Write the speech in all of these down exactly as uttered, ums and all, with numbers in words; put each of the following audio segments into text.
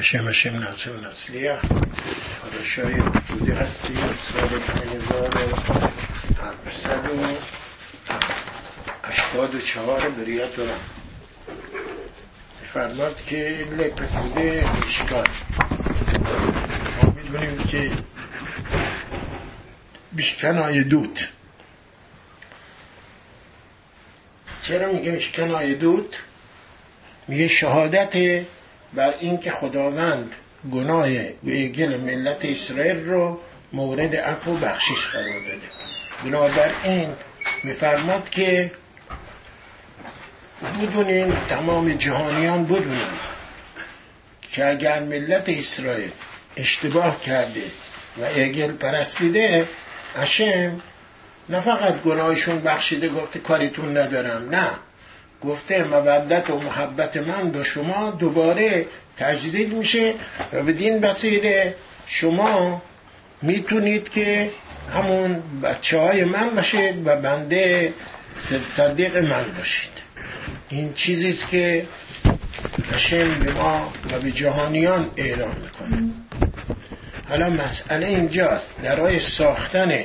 هشم هشم ناصر نسلیه پادشاهی بوده هستی سال پنج هزار و هفتصد و هشتاد و چهار بریت دارم. فرماد که لپت بوده میشکان. ما میدونیم که میشکن های دود. چرا میگه میشکن های دود؟ میگه شهادت بر این که خداوند گناه گل ملت اسرائیل رو مورد عفو و بخشش قرار داده. بنابراین میفرماد که بدونین، تمام جهانیان بدونین که اگر ملت اسرائیل اشتباه کرده و عجل پرستیده، هشم نه فقط گناهشون بخشیده گفته کاریتون ندارم، نه، گفته مودت و محبت من با شما دوباره تجدید میشه و بدین وسیله شما میتونید که همون بچه های من باشید و بنده صدیق من باشید. این چیزیست که هشم به ما و به جهانیان اعلام میکنه. حالا مسئله اینجاست، درای ساختن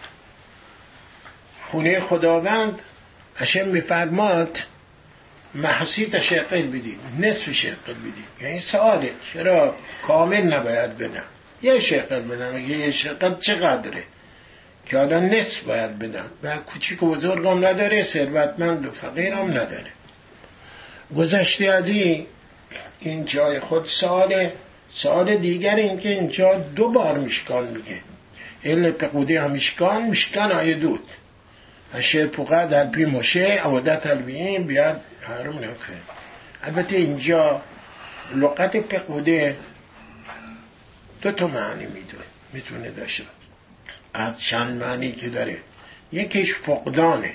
خونه خداوند هشم میفرماد محصیت شقل بدید، نصف شقل بدید. یعنی سواله چرا کامل نباید بدم؟ یه شقل بدم. یه شقل چقدره که آدم نصف باید بدم؟ و کوچیک و بزرگم نداره، ثروتمند و فقیرم نداره. گذشته از این جای خود سواله. سوال دیگر این که اینجا دو بار مشکان میگه. اله پقوده هم مشکان مشکان های دود اشیر پوقه در پی مشه عودت الویین بیاد حرم نفه. البته اینجا لغت پقوده دو تا معنی میدونه میتونه داشته از چند معنی که داره. یکیش فقدانه.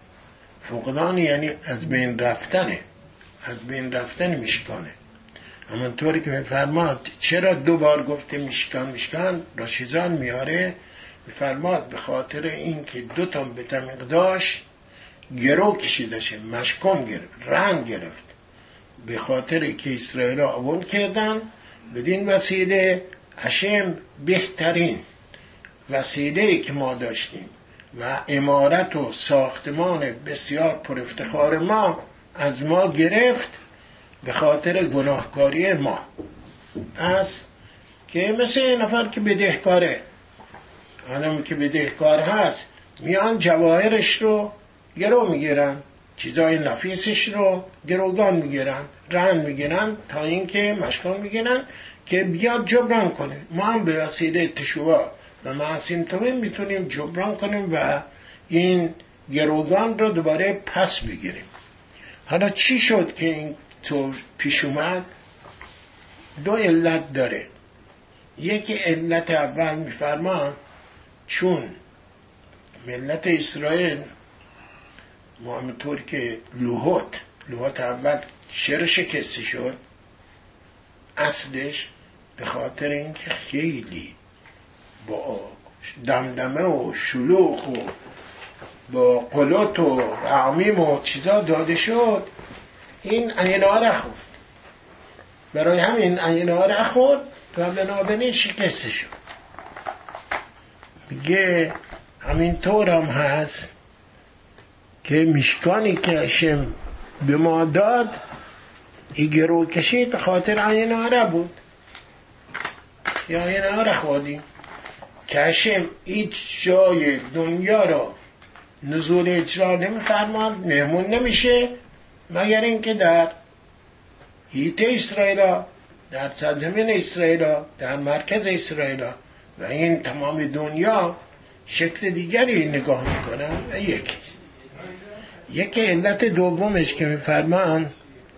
فقدان یعنی از بین رفتنه، از بین رفتن مشکانه. همونطوری که میفرماد چرا دو بار گفته مشکان مشکان، راشیزان میاره میفرماد به خاطر این که دو تا به تمقداش گرو کشیده شه، مشکن گرفت، رنگ گرفت، به خاطر که اسرائیل ها عبون کردن. بدین وسیله هشم بهترین وسیله که ما داشتیم و عمارت و ساختمان بسیار پر افتخار ما از ما گرفت به خاطر گناهکاری ما. از که مثل این نفر که بدهکاره، آدم که بدهکار هست میان جواهرش رو گرو میگیرن، چیزای نفیسش رو گروگان میگیرن، رهن میگیرن تا اینکه مشکان میگیرن که بیاد جبران کنه. ما هم به وسیله تشوع و معصیم توبه میتونیم جبران کنیم و این گروگان رو دوباره پس بگیریم. حالا چی شد که این تو پیش اومد؟ دو علت داره. یکی علت اول میفرما چون ملت اسرائیل ما همونطور که لوحات لوحات اول چرا شکسته شد؟ اصلش به خاطر اینکه خیلی با دمدمه و شلوغ و با قلوت و رعمیم و چیزا داده شد، این عینه رخفت. برای همین عینه رخورد و بنابراین شکسته شد. میگه همینطور هم هست که مشکانی که هشم به ما داد این گرو کشید به خاطر عین آره بود یا عین آره خودیم که هشم هیچ جای دنیا را نزول اجرا نمیفرماد، مهمون نمیشه مگر اینکه در هیته اسرائیل، در سرزمین اسرائیل، در مرکز اسرائیل و این تمام دنیا شکل دیگری نگاه میکنن. و یکی یکی علت دومش که میفرمان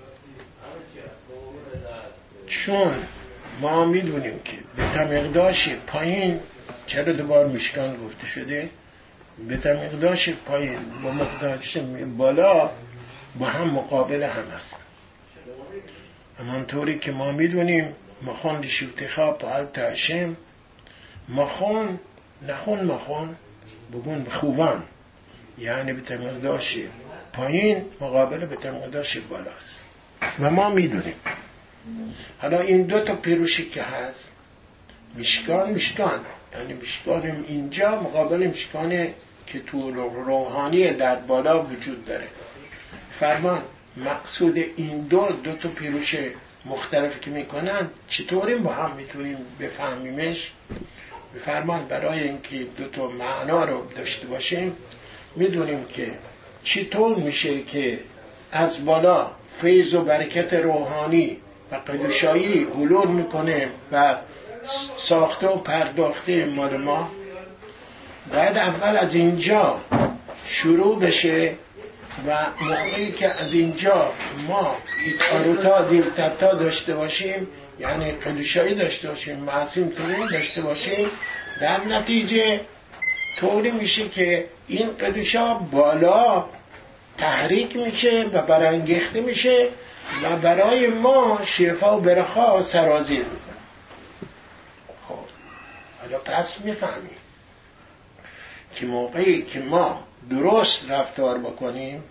چون ما میدونیم که به تمقداش پایین، چرا دوبار مشکان گفته شده، به تمقداش پایین با مقداش بالا با هم مقابل هم هست. همانطوری که ما میدونیم مخون شوتخا پالت هشم، مخون نخون مخون بگون خوبان، یعنی به تمقداش پایین مقابل به تمقداش بالاست. و ما میدونیم حالا این دو تا پیروشی که هست، مشکان مشکان یعنی مشکان اینجا مقابل مشکان که تو روحانی در بالا وجود داره. فرمان مقصود این دو دو تا پیروش مختلف که میکنن چطوری با هم میتونیم بفهمیمش؟ فرمان برای اینکه دو تا معنا رو داشته باشیم میدونیم که چطور میشه که از بالا فیض و برکت روحانی و قدوشایی حلول میکنه و ساخته و پرداخته مال ما. باید اول از اینجا شروع بشه و موقعی که از اینجا ما آروتا دیوتتا داشته باشیم، یعنی قدوشایی داشته باشیم، معصوم تورین داشته باشیم، در نتیجه طوری میشه که این قدوشا بالا تحریک میشه و برانگیخته میشه و برای ما شفا و برخا سرازیر میکنه. خب حالا پس میفهمیم که موقعی که ما درست رفتار بکنیم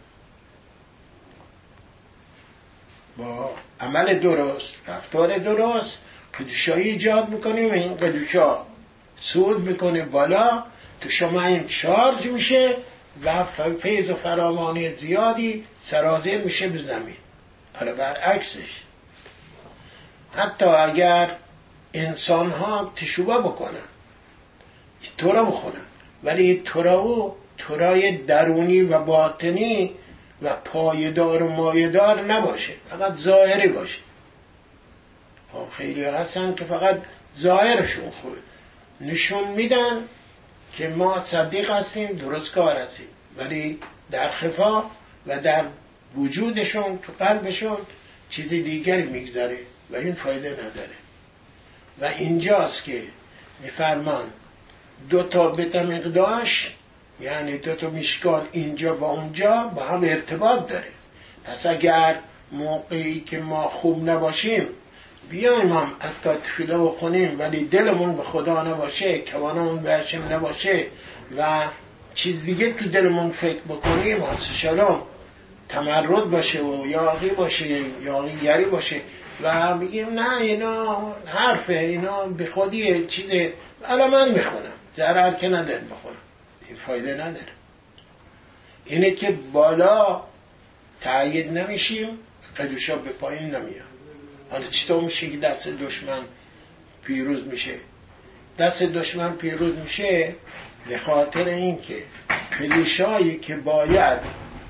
با عمل درست، رفتار درست، قدوشایی ایجاد میکنیم و این قدوشا صعود میکنه بالا، تو شما این شارژ میشه و فیض و فراوانی زیادی سرازیر میشه به زمین. حالا برعکسش حتی اگر انسان ها تشوبه بکنن تورا بخونن ولی تورا تورای درونی و باطنی و پایدار و مایدار نباشه، فقط ظاهری باشه. خب خیلی هستن که فقط ظاهرشون خوبه، نشون میدن که ما صدیق هستیم، درست کار هستیم، ولی در خفا و در وجودشون تو قلبشون چیز دیگری میگذره و این فایده نداره. و اینجاست که میفرمان دو تا بتمقداش یعنی دو تا میشکان اینجا و اونجا با هم ارتباط داره. پس اگر موقعی که ما خوب نباشیم بیایم هم حتی تفیله بخونیم ولی دلمون به خدا نباشه، کوانمون به هشم نباشه و چیز دیگه تو دلمون فکر بکنیم، حس شلام تمرد باشه و یاغی باشه یاغیگری باشه و بگیم نه اینا حرفه، اینا به خودیه چیزه، حالا من میخونم، ضرر که نداره بخونم، این فایده نداره. اینه که بالا تأیید نمیشیم، قدوشا به پایین نمیاد. حالا چطور میشه که دست دشمن پیروز میشه؟ دست دشمن پیروز میشه به خاطر اینکه قدوشایی که باید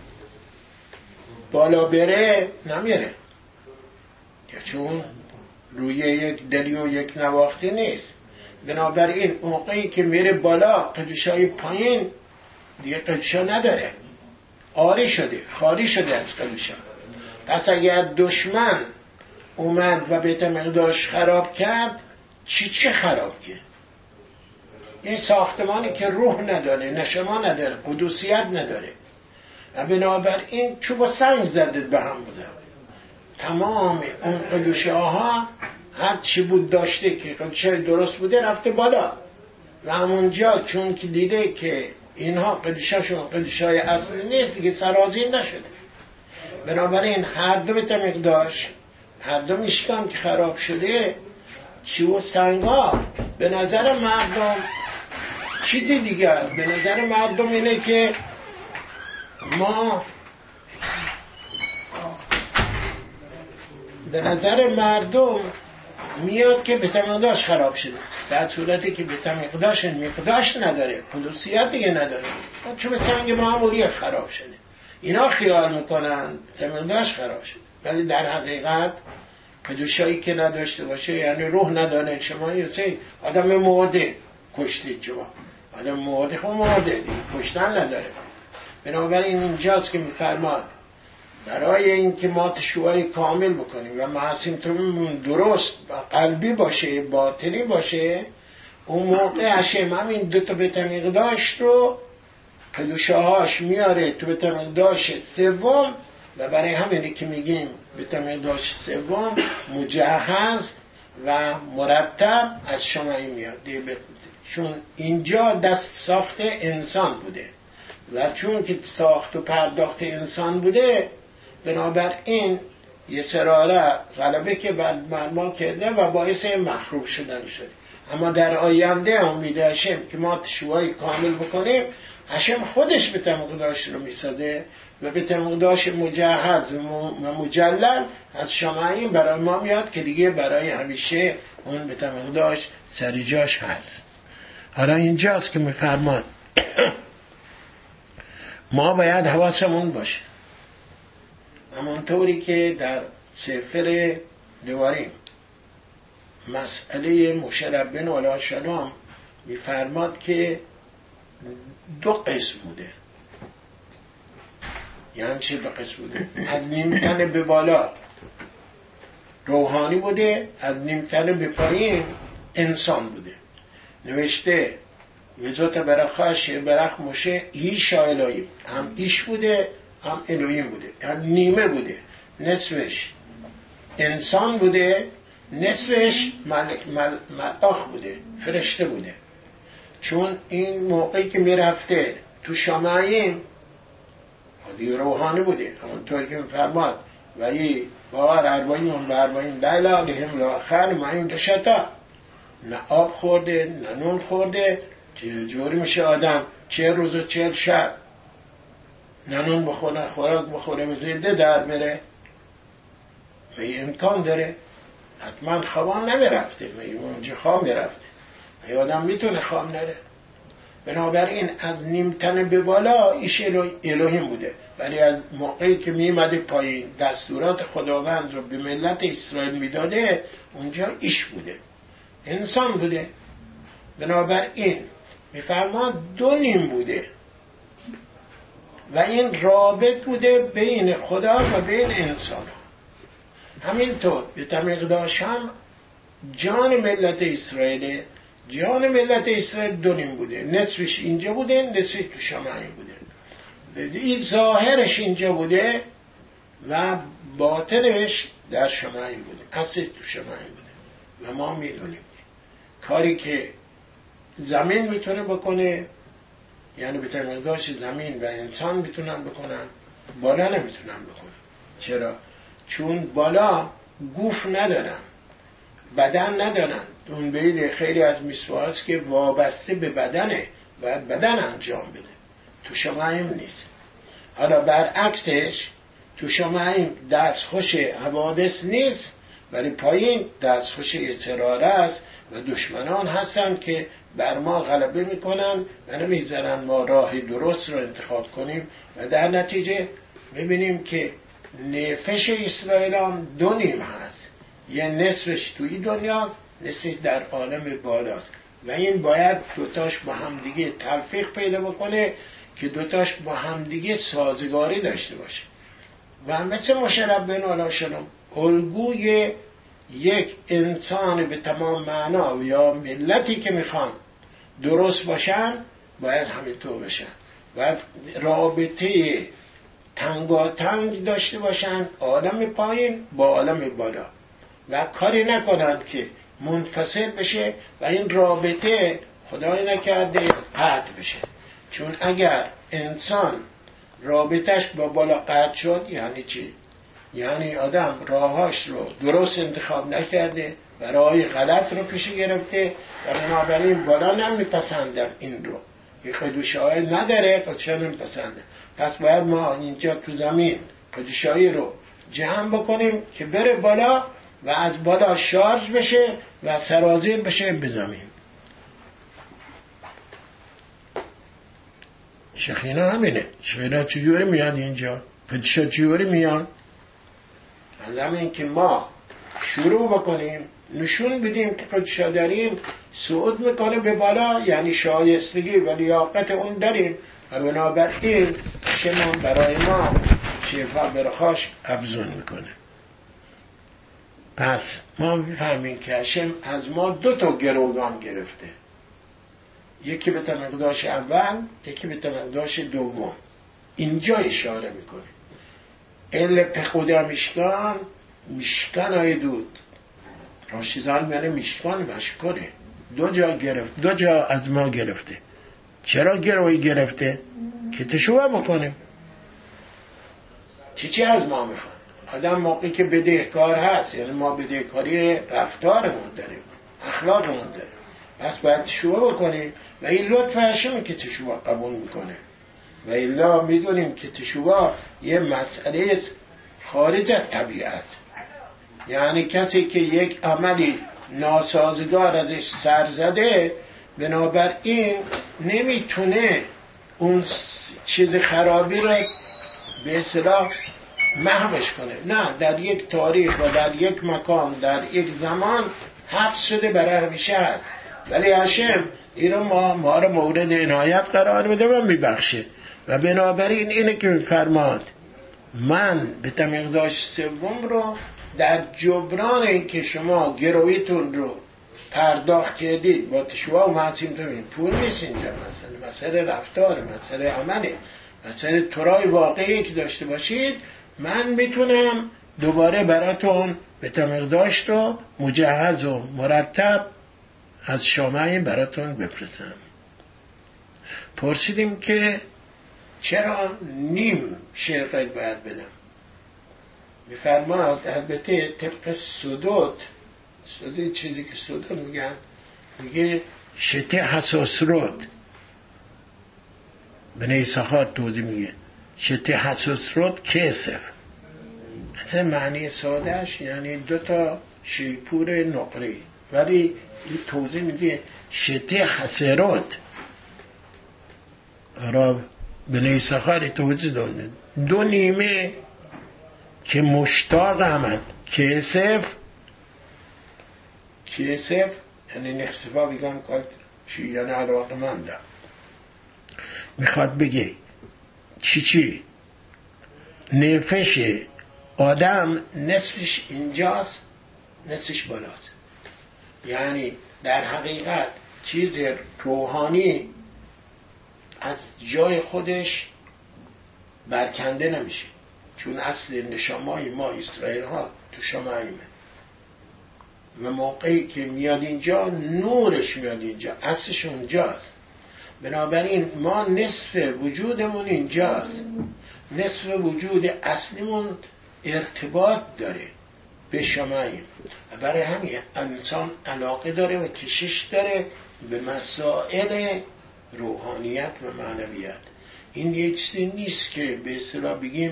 بالا بره نمیره، چون روی یک دلی و یک نواختی نیست. بنابراین موقعی که میره بالا قدوشای پایین دیگه قدوشا نداره، آری شده، خالی شده از قدوشا. پس اگر دشمن اومد و بیت مقداش خراب کرد، چی چی خراب کرد؟ این ساختمانی که روح نداره، نشما نداره، قدوسیت نداره و بنابراین چوب و سنگ زده به هم بوده. تمام اون قدوشاها هر چی بود داشته که قدوشای درست بوده رفته بالا و همونجا چون که دیده که اینها قدوشاشون قدوشای اصلی نیست دیگه سرازیر نشده. بنابراین هر دو بیت مقداش، هر دو میشکان که خراب شده، چی و سنگا به نظر مردم چیزی دیگه است. به نظر مردم اینه که ما به نظر مردم میاد که بیت مقداش خراب شده، در صورتی که بیت مقداش مقداش نداره، قدوسیت دیگه نداره، چون به سنگ معمولی خراب شده. اینا خیال میکنن بیت مقداش خراب شده، ولی در حقیقت قدوشایی که نداشته باشه یعنی روح نداره. شما یه سه آدم مرده کشتید، شما آدم مرده خب مرده دیگه، کشتن نداره. بنابراین اینجاست که میفرماد برای اینکه ما تشوهای کامل بکنیم و معصومتمون درست و قلبی باشه، باطنی باشه، اون موقع هشم همین دو تا بیت مقداش رو قدوشاهاش میاره تو بیت مقداش سوم و برای همینه که میگیم بیت مقداش سوم مجهز و مرتب از شمعی میاد، چون اینجا دست ساخت انسان بوده و چون که ساخت و پرداخت انسان بوده، بنابراین یسراره غلبه که بر ما کرده و باعث محروم شدن شده. اما در آینده امید هشم که ما تشوهای کامل بکنیم، هشم خودش به تمقداش رو میساده و به تمقداش مجهز و مجلل از شمعین برای ما میاد که دیگه برای همیشه اون به تمقداش سریجاش هست. حالا اینجاست که میفرمان ما باید حواسمون باشه، همونطوری که در سفر دواریم مسئله مشرب بن علی شلام میفرماد که دو قسم بوده. یعنی چه دو قسم بوده؟ از نیمتن به بالا روحانی بوده، از نیمتن به پایین انسان بوده. نوشته وزوت برخاش برخ مشه ایشا الهیم، هم ایش بوده هم الهیم بوده، هم نیمه بوده، نصفش انسان بوده، نصفش ملک مل ملاخ بوده، فرشته بوده. چون این موقعی که میرفته تو شمعین دیگه روحانی بوده، همونطور که میفرماد و ای باور اربعین و اربعین لیلا لهم لاخر معین دشتا، نه آب خورده نه نون خورده، جوری میشه آدم چه روز و چه شب نه نون بخوره خوراک بخوره و زنده در بره؟ و این امکان داره؟ حتما خواب نمیرفته و این اونجا خواب میرفته و آدم میتونه خواب نره. بنابراین از نیمتن به بالا ایش الهیم بوده، ولی از موقعی که میمده پایین دستورات خداوند رو به ملت اسرائیل میداده اونجا ایش بوده، انسان بوده. بنابراین میفرماد دو نیم بوده و این رابط بوده بین خدا و بین انسان. همینطور به تمقداش هم جان ملت اسرائیل، جان ملت اسرائیل دو نیم بوده، نصفش اینجا بوده نصفش تو شمعین بوده. این ظاهرش اینجا بوده و باطنش در شمعین بوده، اصل تو شمعین بوده. و ما میدونیم کاری که زمین میتونه بکنه، یعنی به تمقداش زمین و انسان میتونن بکنن، بالا نمیتونن بکنن. چرا؟ چون بالا گوف ندارن، بدن ندارن. اون بیل خیلی از میسواست که وابسته به بدنه، باید بدن انجام بده، تو شمعین نیست. حالا برعکسش تو شمعین دستخوش حوادث نیست، ولی پایین دستخوش اضطراره است و دشمنان هستن که بر ما غلبه میکنن و نمیذارن ما راه درست رو انتخاب کنیم و در نتیجه میبینیم که نفش اسرائیل هم دو نیم هست، یه نصفش توی دنیا، نصفش در عالم بالاست و این باید دوتاش با همدیگه تلفیق پیدا بکنه که دوتاش با همدیگه سازگاری داشته باشه. و مثل مشرب بن علی شلام الگوی یک انسان به تمام معنا و یا ملتی که میخوان درست باشن باید همینطور بشن، باید رابطه تنگاتنگ داشته باشن عالم پایین با عالم بالا و کاری نکنن که منفصل بشه و این رابطه خدای نکرده قطع بشه. چون اگر انسان رابطش با بالا قطع شد یعنی چی؟ یعنی آدم راهاش رو درست انتخاب نکرده و راه غلط رو پیش گرفته و بنابراین بالا نمیپسندن این رو، یه قدوشایی نداره قدوشایی نمیپسنده. پس باید ما اینجا تو زمین قدوشایی رو جمع بکنیم که بره بالا و از بالا شارژ بشه و سرازیر بشه به زمین. شخینا همینه. شخینا چجوری میاد اینجا؟ قدوشا چجوری میاد؟ از همین که ما شروع بکنیم نشون بدیم که قدوشا داریم، صعود میکنه به بالا، یعنی شایستگی و لیاقت اون داریم و بنابراین شما برای ما شفا برخاش افزون میکنه. پس ما میفهمیم که هشم از ما دو تا گروگان گرفته، یکی به تمقداش اول یکی به تمقداش دوم. اینجا اشاره میکنه ال پخوده میشکان میشکان های دود راشیزان میانه میشکان مشکره دو جا گرفت، دو جا از ما گرفته. چرا گروهی گرفته؟ که تشوه بکنیم. چی چی از ما میخوان؟ آدم موقعی که بدهکار هست، یعنی ما بدهکاری رفتارمون داریم، اخلاقمون داریم، پس باید تشویق بکنیم و این لطف هشمه که تشویق قبول میکنه. و الا میدونیم که تشویق یه مسئله است خارج از طبیعت. یعنی کسی که یک عملی ناسازگار ازش سر زده، بنابراین نمیتونه اون چیز خرابی رو به اصطلاح محوش کنه. نه، در یک تاریخ و در یک مکان در یک زمان حبس شده برای همیشه هست، ولی هشم این رو ما, ما رو مورد عنایت قرار بده و میبخشه. و بنابراین اینه که میفرماد من به تمقدار سوم رو در جبران این که شما گرویتون رو پرداخت کردید با تشویق و معصیم تومین، پول نیست اینجا، مثلا مسئله رفتار، مسئله عمله، مسئله ترای واقعی که داشته باشید، من میتونم دوباره براتون به تمقدارش رو مجهز و مرتب از شامعی براتون بفرستم. پرسیدیم که چرا نیم شرقت باید بدم؟ میفرماد البته طبق سدود، سدود چیزی که سدود میگن، میگه شته حساس رود. بنی سخار توضیح میگه شته حساس رود کسف، مثلا معنی سادهش یعنی دوتا شیپور نقره، ولی این توضیح میگه شته حسرات را بنی سخار توضیح داده دو نیمه که مشتاق همند. کسف کسف یعنی نخصفا بگم که چی یعنی علاقه منده، میخواد بگه چی چی نفش آدم نصفش اینجاست نصفش بالاست. یعنی در حقیقت چیز روحانی از جای خودش برکنده نمیشه، چون اصل نشامای ما اسرائیل ها تو شمایمه و موقعی که میاد اینجا نورش میاد اینجا، اصلش اونجاست. بنابراین ما نصف وجودمون اینجاست، نصف وجود اصلیمون ارتباط داره به شماییم و برای همین انسان علاقه داره و کشش داره به مسائل روحانیت و معنویت. این یه چیزی نیست که به اصطلاح بگیم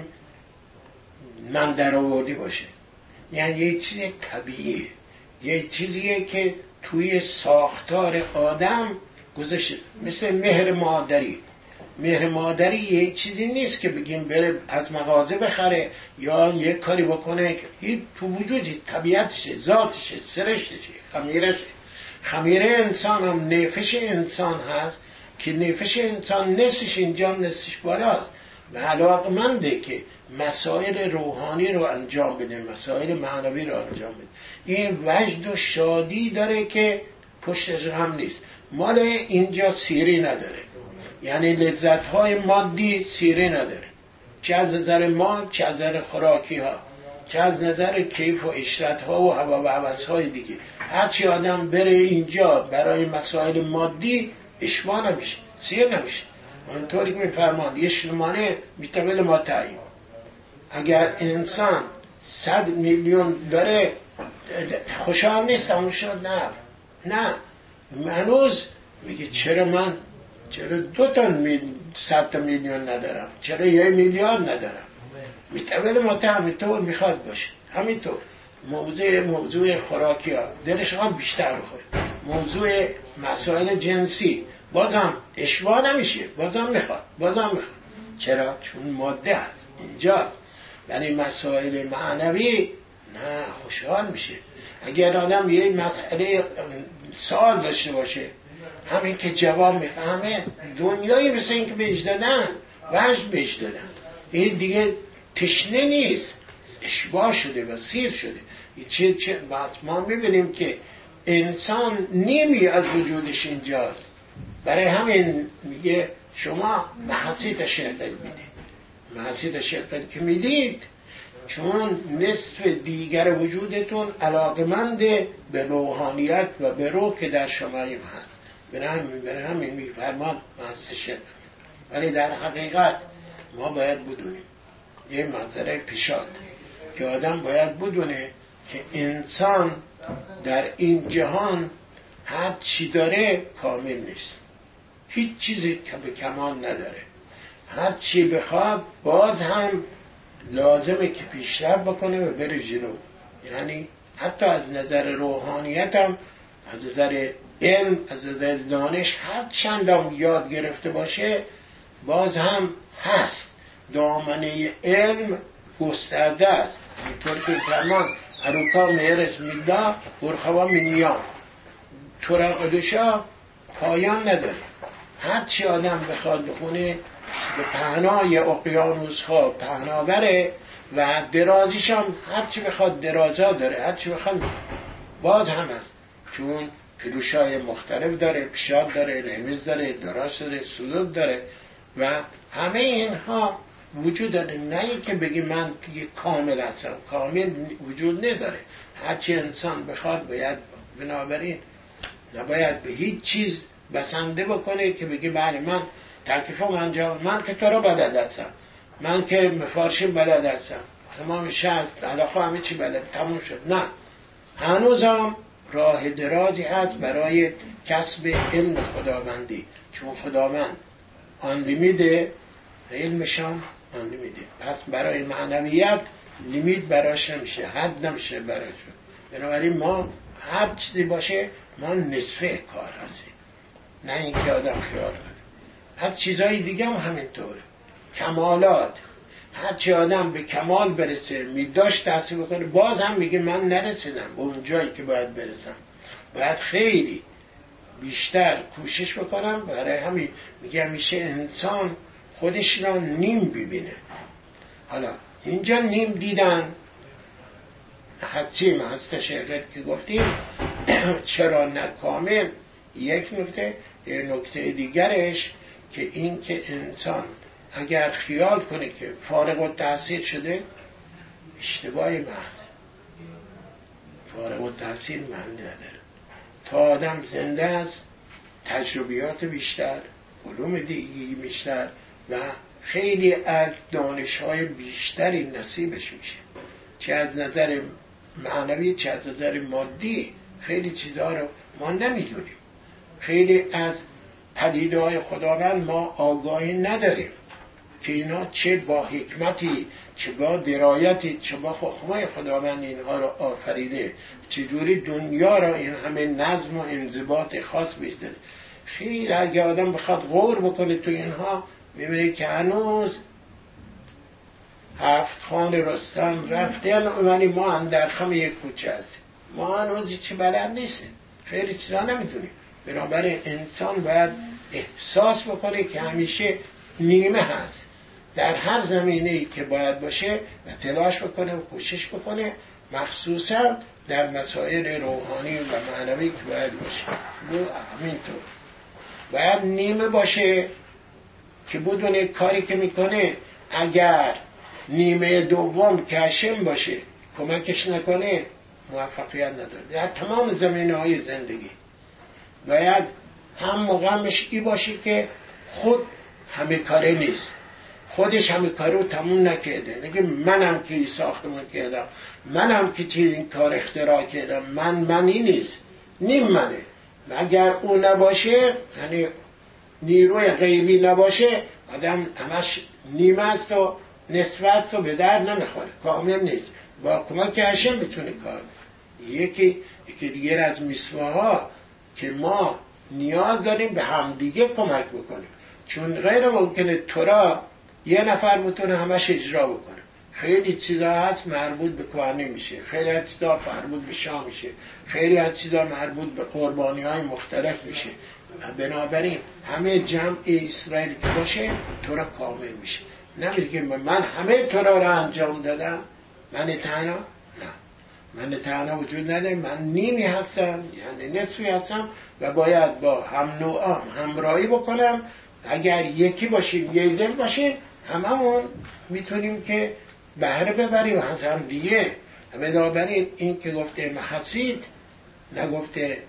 من در آوردی باشه، یعنی یه چیز طبیعیه، یه چیزیه که توی ساختار آدم گذاشته. مثل مهر مادری، مهر مادری یه چیزی نیست که بگیم بره از مغازه بخره یا یه کاری بکنه، این تو وجودی طبیعتشه، ذاتشه، سرششه، خمیرشه. خمیره انسان هم نفش انسان هست که نفش انسان نصفش اینجا نصفش بالاست و علاقمنده که مسائل روحانی رو انجام بده، مسائل معنوی رو انجام بده. این وجد و شادی داره که پشتش هم نیست. مال اینجا سیری نداره، یعنی لذت‌های مادی سیری نداره، چه از نظر مال، چه از نظر خوراکی ها، چه از نظر کیف و عشرت ها و هوا و هوس‌های دیگه. هرچی آدم بره اینجا برای مسائل مادی اشباه نمیشه، سیر نمیشه. اونطوری که میفرمان یه شلمانه میتول ما تعیین. اگر انسان صد میلیون داره خوشحال نیست، همون شد نه نه هنوز میگه چرا من چرا دو تا میل... صد تا میلیون ندارم، چرا یه میلیارد ندارم. میتول ما تعیین همینطور میخواد باشه. همینطور موضوع موضوع خوراکی ها دلش هم بیشتر بخوره، موضوع مسائل جنسی بازم اشباه نمیشه، بازم میخواد بازم میخواد. چرا؟ چون ماده هست اینجاست. یعنی مسائل معنوی نه خوشحال میشه. اگر آدم یه مسئله سوال داشته باشه، همین که جواب میفهمه، دنیایی مثل این که بهش دادن وجد بهش دادن، این دیگه تشنه نیست، اشباه شده و سیر شده. چه چه ما میبینیم که انسان نیمی از وجودش اینجاست. برای همین میگه شما محصیت شرقت میدید. محصیت شرقت که میدید چون نصف دیگر وجودتون علاقمند به روحانیت و به روح که در شماییم هست. برای همین برای همین میفرمان محصیت شرقت. ولی در حقیقت ما باید بدونیم یه منظره پیشاد که آدم باید بدونه که انسان در این جهان هر چی داره کامل نیست، هیچ چیزی که به کمال نداره. هر چی بخواد باز هم لازمه که پیشرفت بکنه و بره جلو. یعنی حتی از نظر روحانیت هم، از نظر علم، از نظر دانش، هر چندم یاد گرفته باشه باز هم هست. دامنه علم گسترده است، اینطور که فرمان اروکا میرس میدا برخوا مینیان، ترقدشا پایان نداره. هر چی آدم بخواد بخونه به پهنای اقیانوس ها پهنا بره و درازیش هم هر چی بخواد درازا داره، هر چی بخواد باز هم هست، چون پلوشای مختلف داره، پیشاب داره، رمز داره، دراز داره، سلوک داره و همه اینها وجود داره. نه که بگی من دیگه کامل هستم، کامل وجود نداره. هرچی انسان بخواد باید، بنابراین نباید به هیچ چیز بسنده بکنه که بگی بله من تکلیفم انجام، من که تو رو بلد هستم، من که مفارشیم بلد هستم، تمام شست علاقه همه چی بلد، تموم شد. نه، هنوزم راه درازی هست برای کسب علم خداوندی، چون خداوند آن لیمیده، علمشان آن لیمیده. پس برای معنویت لیمیت براش نمیشه، حد نمیشه براشون. بنابراین ما هر چیزی باشه ما نصفه کار هستیم، نه اینکه آدم خیال کنه. هر چیزای دیگه هم همینطوره، کمالات. هر چی آدم به کمال برسه میداشت تحصیل بکنه باز هم میگه من نرسیدم به اون جایی که باید برسم، باید خیلی بیشتر کوشش بکنم. برای همین میگه همیشه انسان خودش را نیم ببینه. حالا اینجا نیم دیدن حدسیم هست شرکت که گفتیم چرا نه کامل. یک نکته. یک نکته دیگرش که این که انسان اگر خیال کنه که فارغ التحصیل شده، اشتباه محض، فارغ التحصیل معنی نداره. تا آدم زنده است تجربیات بیشتر، علوم دیگی بیشتر و خیلی از دانش‌های بیشتری نصیبش میشه، چه از نظر معنوی چه از نظر مادی. خیلی چیزها رو ما نمیدونیم، خیلی از پدیده‌های خداوند ما آگاهی نداریم که اینا چه با حکمتی، چه با درایتی، چه با خخمه خداوند اینها رو آفریده، چجوری دنیا را این همه نظم و انضباط خاص به‌داده. خیلی اگه آدم بخواد غور بکنه تو اینها می‌بینه که هنوز هفت خان رستم رفتن ولی ما اندر خم یک کوچه هستیم، ما هنوز چی بلد نیستیم، خیلی چیزا نمیدونیم. بنابراین انسان باید احساس بکنه که همیشه نیمه هست در هر زمینه‌ای که باید باشه و تلاش بکنه و کوشش بکنه، مخصوصا در مسائل روحانی و معنوی که باید باشه. همینطور باید نیمه باشه که بدونه کاری که میکنه اگر نیمه دوم کشم باشه کمکش نکنه موفقیت نداره. در تمام زمینه‌های زندگی باید هم مقامش ای باشه که خود همه کاره نیست، خودش همه کار رو تموم نکرده، نگه منم که این ساختمون کردم، منم که چیز این کار اختراع کردم، من منی نیست، نیم منه. اگر اون نباشه، یعنی نیروی غیبی نباشه، آدم همش نیمه است و نصف است و به درد نمیخوره، کامل نیست. با کمک هشم میتونه کار. یکی یکی دیگر از میسواها که ما نیاز داریم به همدیگه کمک بکنیم، چون غیر ممکنه تو را یه نفر بتونه همش اجرا بکنه. خیلی چیزا هست مربوط به کهنه میشه، خیلی از چیزا مربوط به شاه میشه، خیلی از چیزا مربوط به قربانی های مختلف میشه. بنابراین همه جمع اسرائیل که باشه تو را کامل میشه. نمیگه که من همه تو را را انجام دادم، من تنها نه، من تنها وجود نداره، من نیمی هستم، یعنی نصفی هستم و باید با هم نوعام همراهی بکنم. اگر یکی باشیم یه دل باشیم هممون میتونیم که بهره ببریم از هم دیگه. بنابراین این که گفته محسید نگفته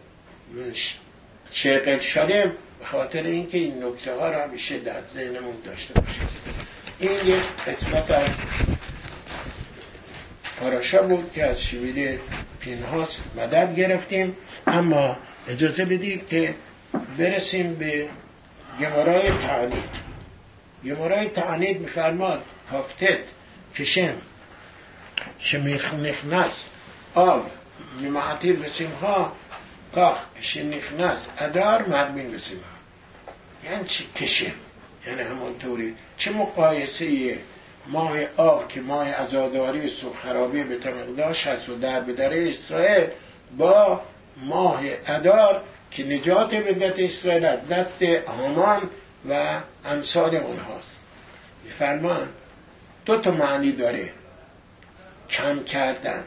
شیقل شدم، به خاطر اینکه این نکته ها رو همیشه در ذهنمون داشته باشیم. این یک قسمت از پاراشا بود که از شیویل پینهاس مدد گرفتیم. اما اجازه بدید که برسیم به گمارای تعنید. گمارای تعنید میفرماد هافتت کشم شمیخ نخنس آب نماعتیر بسیمها کاخ شنیخنس ادار مرمین بسیمها. یعنی چی کشم؟ یعنی همونطوری چه مقایسه ماه آب که ماه عزاداری و خرابی به تمقداش هست و در بدره اسرائیل با ماه ادار که نجات ملت اسرائیل از دست هامان و امثال اونهاست. میفرمان دو تا معنی داره. کم کردن،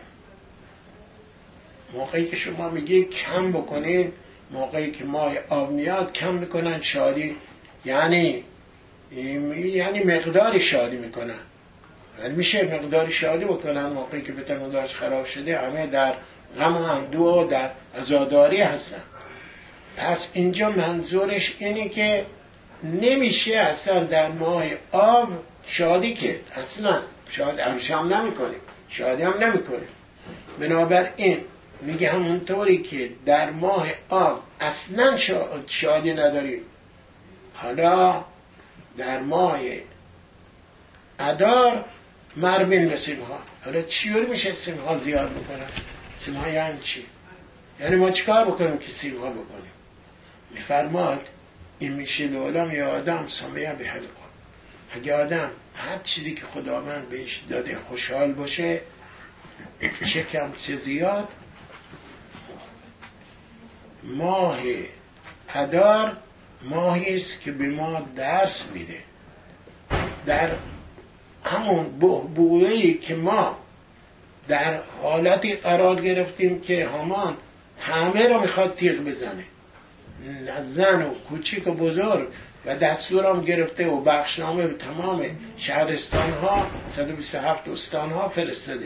موقعی که شما میگی کم بکنین، موقعی که ماه آب میاد کم میکنن شادی، یعنی یعنی مقداری شادی میکنن. یعنی میشه مقداری شادی بکنن موقعی که بتمنداش خراب شده، همه در غم و اندوه و در عزاداری هستن. پس اینجا منظورش اینه که نمیشه اصلا در ماه آب شادی کرد، اصلا شادی عروسی هم نمی کنیم، شادی هم نمی کنیم. بنابراین میگه همونطوری که در ماه آب اصلا شادی نداریم، حالا در ماه ادار مرمین به سیمها. حالا چیوری میشه سیمها زیاد بکنن؟ سیمها یعنی چی؟ یعنی ما چیکار بکنیم که سیمها بکنیم؟ میفرماد این میشه لولام یا آدم سامیه به حلقا. اگه آدم هر چیزی که خداوند بهش داده خوشحال باشه، چه کم چه زیاد، ماه ادار ماهی است که به ما درس میده. در همون بوئه‌ای که ما در حالتی قرار گرفتیم که هامان همه را میخواد تیغ بزنه، زن و کوچیک و بزرگ، و دستورم گرفته و بخشنامه به تمام شهرستان ها صد و بیست و هفت استان ها فرستاده.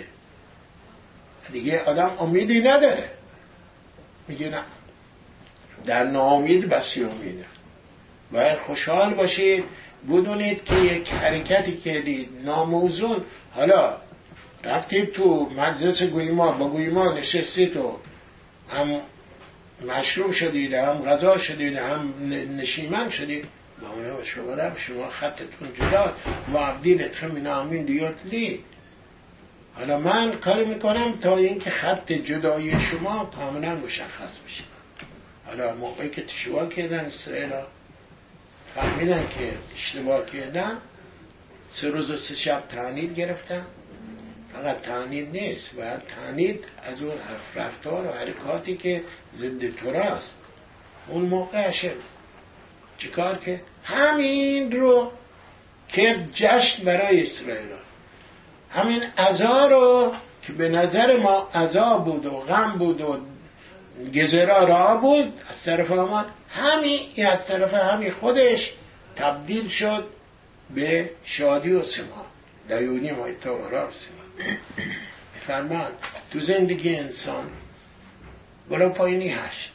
دیگه آدم امیدی نداره، میگه نه، در ناامید بسی امیده. باید خوشحال باشید، بدونید که یک حرکتی کردید ناموزون، حالا رفتید تو مجلس گویما با گویما نشستید و هم مشروب شدید، هم غذا شدید، هم نشیمن شدید، با اونه و شما رفت شما خطتون جداد وعبدید خمین آمین دیوت لی. حالا من کاری میکنم تا اینکه خط جدایی شما کاملا مشخص بشه. حالا موقعی که تشوا کردن اسرائیل ها فهمیدن که اشتباه کردن، سه روز و سه شب تعنید گرفتن. فقط تعنید نیست، باید تعنید از اون حرف رفتار و حرکاتی که ضد توراست. اون موقع هشم چیکار که همین رو که جشن برای اسرائیل ها، همین عزا رو که به نظر ما عزا بود و غم بود و گزرا را بود از طرف همان، همین از طرف همین خودش تبدیل شد به شادی و سما. دیونی مایتا و را سما. فرمان تو زندگی انسان برای پایینی هشت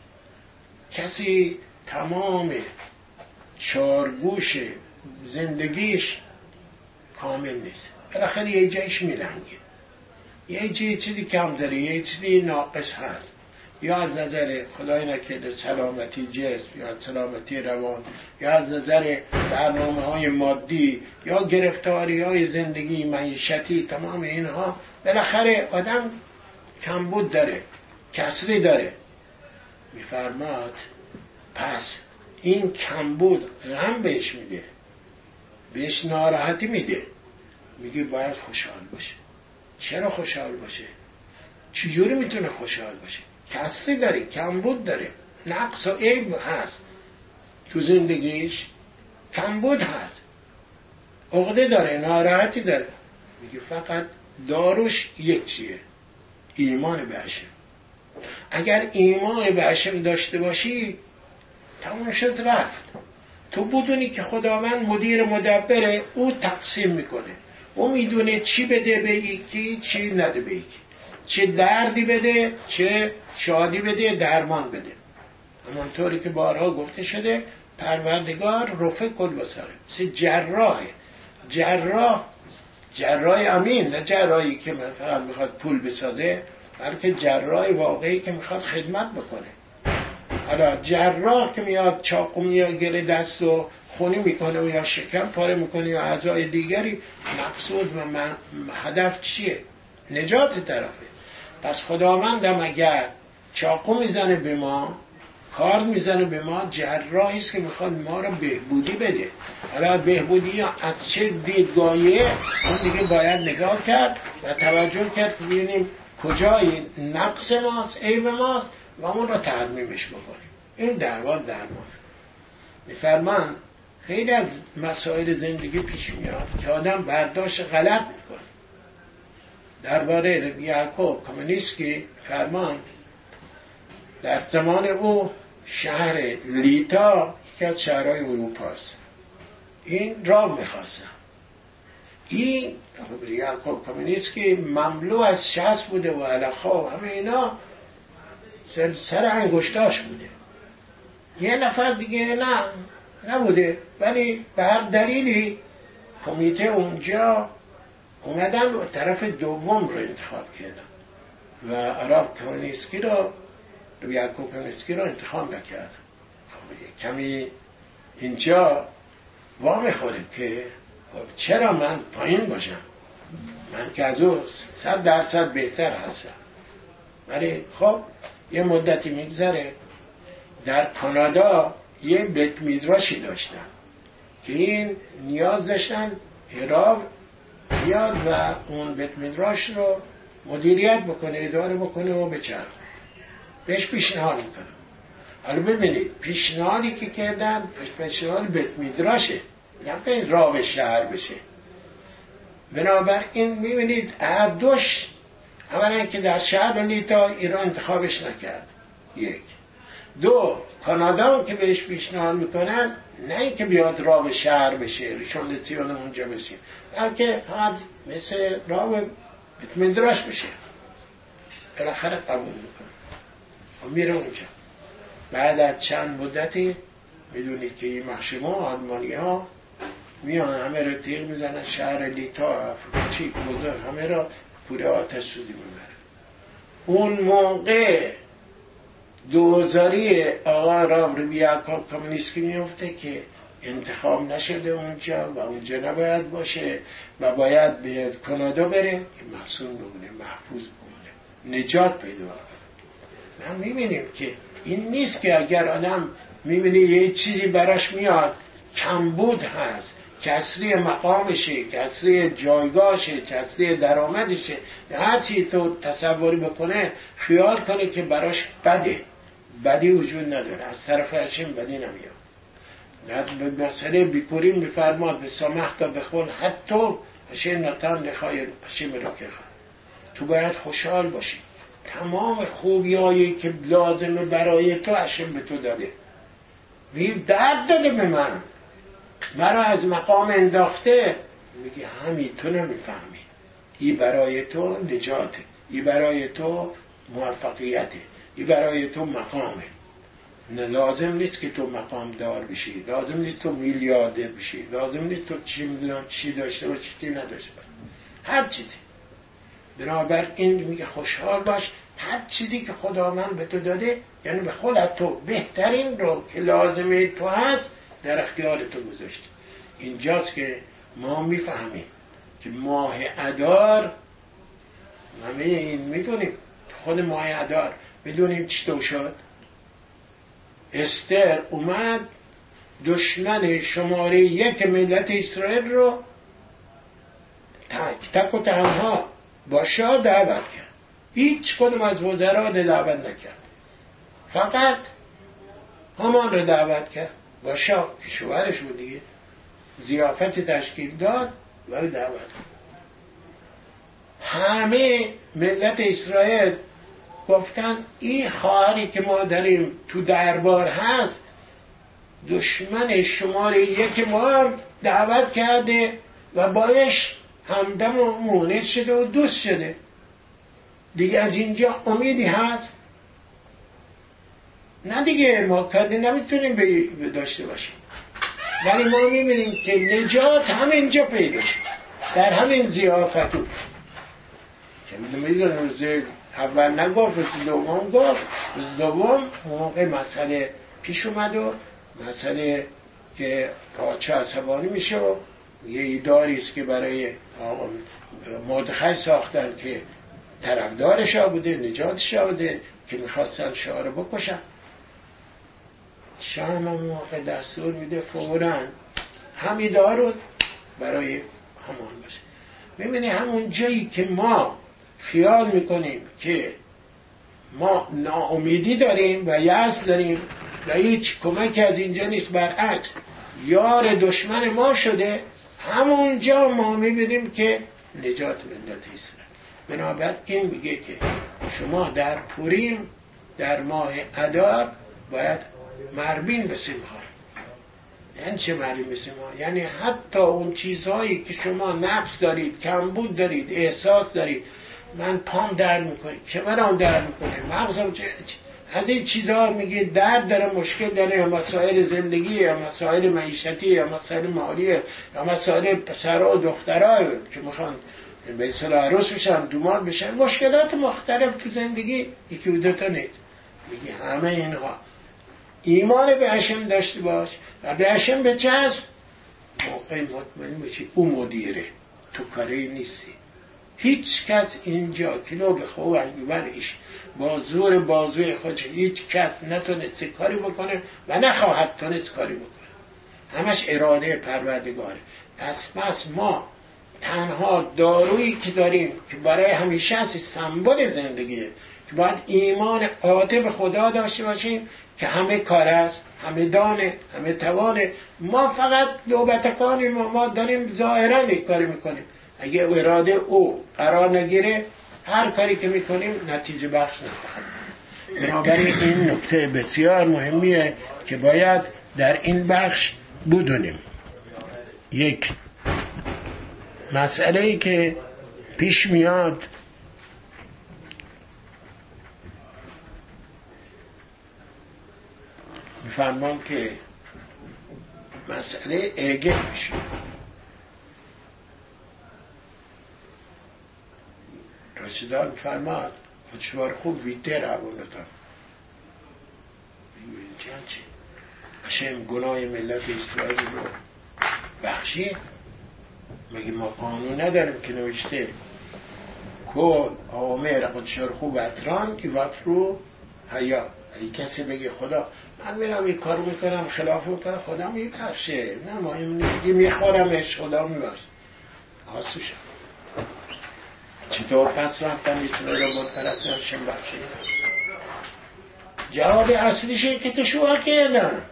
کسی تمام چارگوش زندگیش کامل نیست، بالاخره یه جایش میلنگه، یه جای چیزی کم داره، یه چیزی ناقص هست، یا از نظر خدای نکرده سلامتی جسم، یا از سلامتی روان، یا از نظر برنامه های مادی، یا گرفتاری های زندگی معیشتی. تمام اینها بالاخره آدم کمبود داره، کسری داره. میفرماد پس این کمبود غم بهش میده، بهش ناراحتی میده، میگه باید خوشحال باشه. چرا خوشحال باشه؟ چجوری میتونه خوشحال باشه؟ کسری داره، کمبود داره، نقص و عیب هست تو زندگیش، کمبود هست، عقده داره، ناراحتی داره. میگه فقط داروش یک چیه؟ ایمان به هشم. اگر ایمان به هشم داشته باشی تمام شد رفت. تو بدونی که خداوند مدیر مدبره، او تقسیم میکنه، او میدونه چی بده به یکی چی نده به یکی، چه دردی بده چه شادی بده، درمان بده. همانطوری که بارها گفته شده پروردگار رفع کل بصره، مثل جراحه. جراح جراح امین، نه جراحی که مثلا میخواد پول بسازه، بلکه جراح واقعی که میخواد خدمت بکنه. حالا جراح که میاد چاقو میاد گره دست و خونی میکنه و یا شکم پاره میکنه یا اعضای دیگری، مقصود و هدف چیه؟ نجات طرفه. پس خداوندم اگر چاقو میزنه به ما، کار میزنه به ما، جراحی است که میخواد ما رو بهبودی بده. حالا بهبودی از چه دیدگاهیه اون دیگه باید نگاه کرد و توجه کرد که ببینیم کجای نقص ماست، عیب ماست و اون رو ترمیمش بکنیم. این دعوا درمان. میفرمان خیلی از مسائل زندگی پیش میاد که آدم برداشت غلط میکنه. درباره یعقوب کامنسکی فرمان در زمان او شهر لیتا یکی از شهرهای اروپاست، این راه میخواستم. این یعقوب کامنسکی مملو از شخص بوده و علاقه و همه اینا سر, سر انگشتاش بوده. یه نفر دیگه نه نبوده، ولی به هر دلیلی کمیته اونجا اومدن و طرف دوم رو انتخاب کردن و عرب کامنسکی رو رو یعقوب کامنسکی رو انتخاب نکردن. کمی اینجا وامی خوره که چرا من پایین باشم، من که از او صد درصد بهتر هستم. ولی خب یه مدتی میگذره، در کانادا یه بیت میدراشی داشتن که این نیاز داشتن هراب بیاد و اون بیت میدراش رو مدیریت بکنه، اداره بکنه و بچرخه. بهش پیشنهاد میکنم. حالا ببینید پیشنهادی که کردن پیشنهاد بیت میدراشه، نه که راه شهر بشه. بنابراین میبینید هر دوش اولا که در شهر لیتا ایران انتخابش نکرد، یک. دو، کانادا که بهش پیشنهاد میکنن نه اینکه بیاد راه شهر بشه، ریشون لسیون اونجا بشه، بلکه فقط مثل راه بیت میدراش بشه. بالاخره قبول میکنه و میره اونجا. بعد از چند مدتی میدونید که این محشمه آلمانی ها میان همه رو تیغ میزنن، شهر لیتا چیک بزرگ همه را پوره آتش سوزی میبرن. اون موقع دوزاری آقا رام یعقوب کامنسکی میفته که انتخاب نشده اونجا و اونجا نباید باشه و باید به کانادا بره که محصول بمونه، محفوظ بمونه، نجات پیدا کنه. من میبینیم که این نیست که اگر آدم میبینی یه چیزی براش میاد، کمبود هست، کسری مقامشه، کسری جایگاهشه، کسری درآمدشه، هر چی تو تصوری بکنه خیال کنه که براش بده، بدی وجود نداره، از طرف هشم بدی نمیاد. به مسئله بیکوریم میفرماد به سامح تا بخون حتی هشم نتن نخواهی هشم را که خواهی. تو باید خوشحال باشی، تمام خوبیایی که لازمه برای تو هشم به تو داده. میگه درد داده به من، مرا از مقام انداخته. میگه همین تو نمیفهمی، این برای تو نجاته، این برای تو موفقیته، این برای تو مقامه. نه لازم نیست که تو مقام دار بشی، لازم نیست تو میلیاردر بشی، لازم نیست تو چی میدونم چی داشته باشی چی نداشته باشی، هر چیزی. بنابراین میگه خوشحال باش، هر چیزی که خدا من به تو داده، یعنی به خودت تو بهترین رو که لازمه تو هست در اختیار تو گذاشته. اینجاست که ما میفهمیم که ماه ادار، همه این میدونیم خود ماه ادار میدونیم چطور شد. استر اومد دشمن شماره یک ملت اسرائیل رو تک تک و تنها با شاه دعوت کرد، هیچ کدوم از وزرا دعوت نکرد، فقط هامان رو دعوت کرد. با شاه که شوهرش بود دیگه، ضیافت تشکیل داد و دعوت کرد. همه ملت اسرائیل گفتن این خواهری که ما داریم تو دربار هست دشمن شماره یک ما هم دعوت کرده و بایش همدم و مونس شده و دوست شده، دیگه از اینجا امیدی هست؟ نه دیگه، ما کردی نمیتونیم داشته باشیم. ولی ما میبینیم که نجات هم اینجا پیدا شد. در همین ضیافتو که میدونم روز اول نگفت، روز دوم گفت، روز دوم موقع مسئله پیش اومد و مسئله که پادشاه عصبانی میشه و یه داری است که برای مردخای ساختن که طرفدار شاه بوده، نجات شاه بوده، که میخواستن شاه رو بکشن. شاه هم موقع دستور میده فوراً همین دارو برای همان باشه. ببینی همون جایی که ما خیال میکنیم که ما ناامیدی داریم و یأس داریم و هیچ کمک از اینجا نیست، برعکس یار دشمن ما شده، همونجا ما میبینیم که نجات ملت اسرائیل. بنابراین میگه که شما در پوریم، در ماه ادار باید مربین بسیم ها. یعنی چه مربین بسیم ها؟ یعنی حتی اون چیزهایی که شما نفس دارید، کمبود دارید، احساس دارید، من پام درد میکنه، کمرم درد میکنه، مغزم چه از این چیزها میگه درد داره، مشکل داره، یا مسائل زندگی، یا مسائل معیشتی، یا مسائل مالی، یا مسائل پسرها و دخترها که میخوان به اصطلاح عروس بشن، دومان بشن، مشکلات مختلف تو زندگی، یکی و دوتا نیست. میگه همه اینها ایمان به هشم داشته باش و به هشم بچسب، موقع مطمئن بشی او مدیره، تو کاری نیستی. هیچ کس اینجا کلو به خوب انگیبرش با زور بازوی خودش هیچ کس نتونست کاری بکنه و نخواهد تونست کاری بکنه، همش اراده پروردگاره. پس پس ما تنها دارویی که داریم که برای همیشه هستی، سمبل زندگیه، که باید ایمان قاطع به خدا داشته باشیم که همه کار است، همه دانه، همه توانه. ما فقط نوبتکانیم و ما داریم ظاهرا یک کاری میکنیم. اگه اراده او قرار نگیره هر کاری که میکنیم نتیجه بخش نخواهد. بنابراین این نکته بسیار مهمیه که باید در این بخش بدونیم. یک مسئله‌ای که پیش میاد میفرمان که مسئله ایگل میشه. رسیدار میفرماد خودشوار خوب ویتر اولتا میگوید چی؟ هشم گناه ملت اسرائیل رو بخشی؟ مگه ما قانون نداریم که نوشته کل آمر خودشوار خوب اتران که وطرو حیا؟ اگه کسی بگه خدا من میرم این کار میکنم خلاف میکنم خدا میبخشه، نه ما این میخورمش خدا میبخشه. آسوشم چطور پس رفتم میتونه رو بود پرستشم بخشه؟ جواب اصلیشه که تشوها کردن،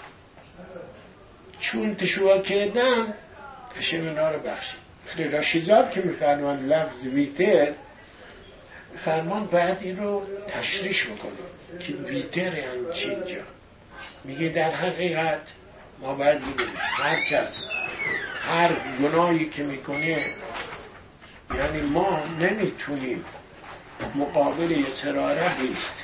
چون تشوها کردن هشم اینا رو بخشید. خیلی راشیزاب که میفرمان لفظ ویتر فرمان باید این رو تشریش بکنه که ویتر یعنی چی اینجا. میگه در حقیقت ما باید بگیم هر کس هر گناهی که میکنه، یعنی ما نمیتونیم مقابل یه سراره بیستیم.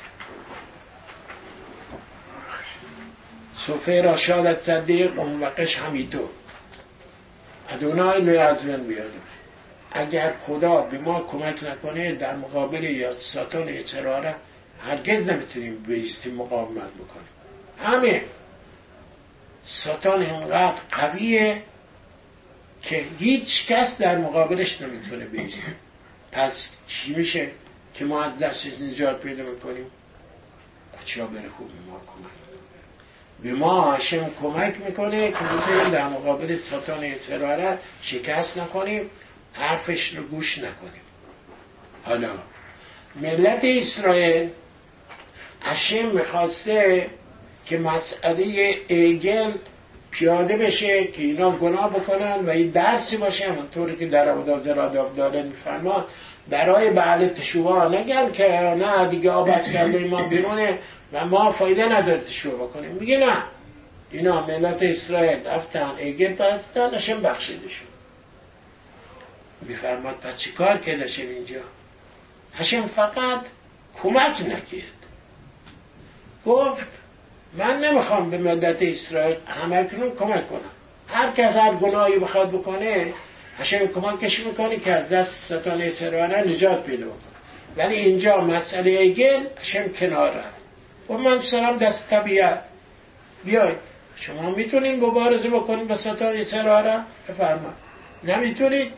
صفه را شادت صدیق اون وقش همیتو ادونای لیازون بیاده. اگر خدا به ما کمک نکنه در مقابل یا ساتان یه سراره هرگز نمیتونیم بیستیم، مقاومت بکنیم. همه ساتان اینقدر قویه که هیچ کس در مقابلش نمیتونه بیسته. پس چی میشه که ما از دستش نجات پیدا میکنیم؟ خودشا بره خوب به ما کمک به ما هشم کمک میکنه که بتونیم در مقابل ساتان اسرائیل شکست نکنیم، حرفش رو گوش نکنیم. حالا ملت اسرائیل هشم میخواسته که مسئله ایگل پیاده بشه که اینا گناه بکنن و این درسی باشه، همونطوری که در عبدا زراداف داده میفرما برای بله تشوها نگن که نه دیگه آب از کرده ما بیرونه و ما فایده نداره تشوها بکنیم. میگه نه، اینا ملت اسرائیل رفتن ایگل پرستن، هشم بخشیده شد. میفرماد پس چی کار کرد هشم اینجا؟ هشم فقط کمک نکرد، گفت من نمیخوام به ملت اسرائیل همکنون کمک کنم. هر کس هر گناهی بخواد بکنه هشم کمکش میکنه که از دست ستاره سروانه نجات پیدا کنه. ولی اینجا مسئله گل هشم کنار رفت و من سلام دست طبیعت بیای شما میتونین مبارزه بکنین با ستاره سروانه بفرما نمیتونید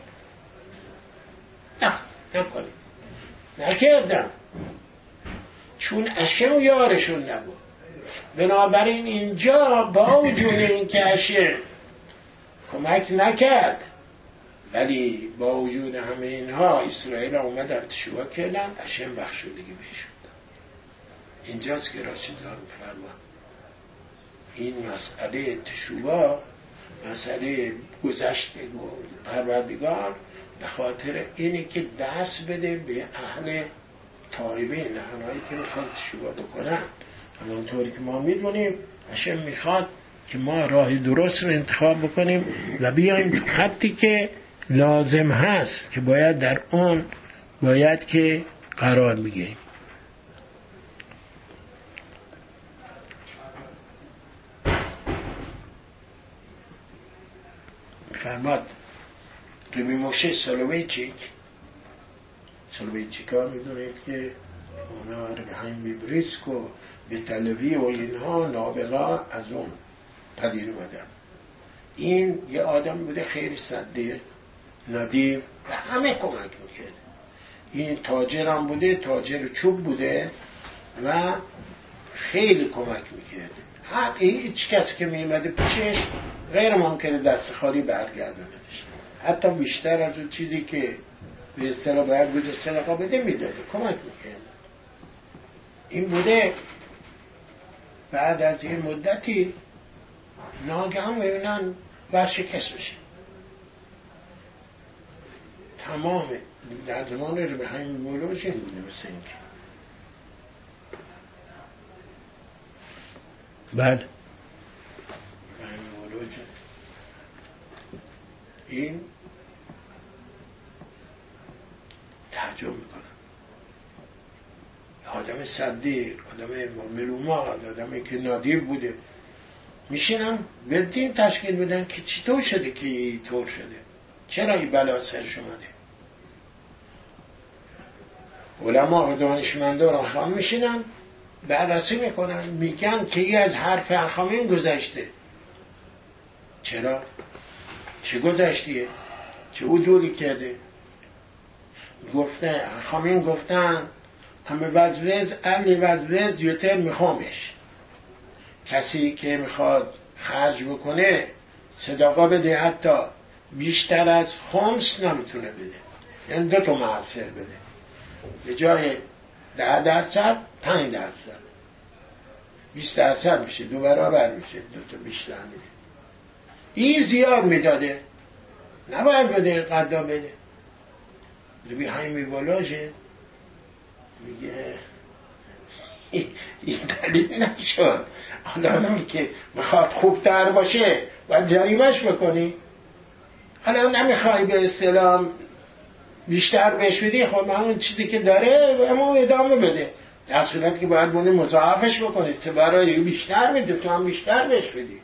نه نکنید نکردم چون هشم یارشون نبود. بنابراین اینجا با وجود این که هشم کمک نکرد ولی با وجود همه اینها اسرائیل اومدن تشویق کردن هشم بخشودگی بهشون داد. اینجاست که راشیدان فرما این مسئله تشویق مسئله گذشت پروردگار به خاطر اینه که درس بده به اهل تائبین اونایی که میخوان تشویق بکنن. همونطوری که ما میدونیم هشم میخواد که ما راه درست رو انتخاب بکنیم و بیایم خطی که لازم هست که باید در اون باید که قرار بگیریم. فرماد ربی موشه سلوویچیک سلوویچیک ها میدونید که اونا ربی همین بیبریسک و به تلوی و اینها نابغا از اون پدیر اومدن. این یه آدم بوده خیلی سده ندیم و همه کمک میکرد. این تاجر هم بوده تاجر چوب بوده و خیلی کمک میکرد. هر هیچ کسی که میمده پیشش غیر ممکنه دست خالی برگردوندش. حتی بیشتر از اون چیزی که به اصطلاح باید بده صدقه بده میداده کمک میکرد. این بوده بعد از این مدتی ناگهان میبینن ورشکست بشه. تمام در زمان رو به همین مولوژ این بوده مثل این که بعد به همین مولوژ این تعجب میکنن. آدم صدی آدم ملومات آدمی که نادیر بوده میشینم به دین تشکیل بدن که چطور شده که این طور شده چرا این بلا سرش اومده. علما و دانشمندان اخوام میشینن بررسی میکنن میگن که این از حرف اخامین گذشته. چرا؟ چه گذشتیه؟ چه عدولی کرده؟ گفته اخامین گفتن همه وزوز علی وزوز یوتر میخوامش. کسی که میخواد خرج بکنه صدقه بده حتی بیشتر از خمس نمیتونه بده. یعنی دو تا معصر بده به جای ده درصد پنج درصد بیست درصد میشه دو برابر میشه دو تا بیشتر میده. این زیاد میداده نباید بده قدا بده. ربی هایمی بالاشه میگه این دلیل نشد. آدمی که میخواد خوبتر باشه باید جریمش بکنی. حالا نمیخوای به اصطلاح بیشتر بهش بدی خب همون چیزی که داره اما ادامه بده در صورتی که باید بونه مضاعفش بکنی چه برای بیشتر میده تو هم بیشتر بهش بدی.